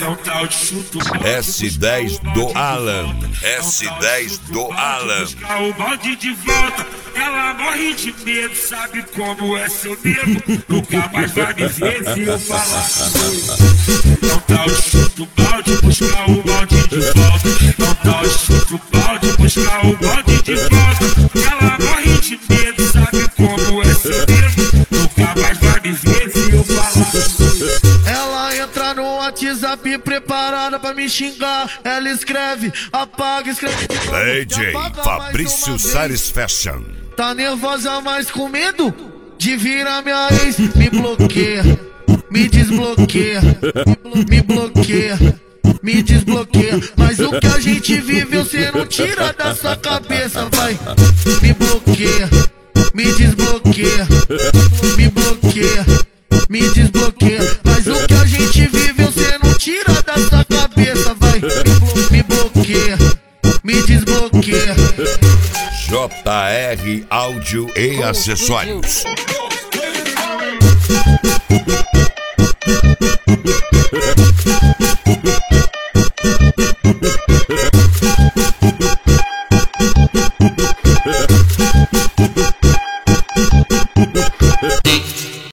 É um tal de chuto. S10 do Alan. S10 do Alan. Buscar o balde de volta. Ela morre de medo, sabe como é seu nego. Nunca mais vai me ver se eu falar. É um tal de chuto balde, buscar o balde de volta. É um tal de chuto balde, buscar o balde de volta. Ela morre de medo, sabe como é seu nego. Nunca mais vai me ver se eu falar. Ela entra no WhatsApp preparada pra me xingar. Ela escreve, apaga, escreve. DJ Fabrício Salles Fashion. Tá nervosa, mas com medo de virar minha ex. Me bloqueia, me desbloqueia, me bloqueia, me desbloqueia. Mas o que a gente viveu cê não tira da sua cabeça. Vai, me bloqueia, me desbloqueia, me bloqueia, me desbloqueia. Mas o que a gente viveu cê não tira da sua cabeça. Vai, me bloqueia, me desbloqueia. JR Áudio e Acessórios.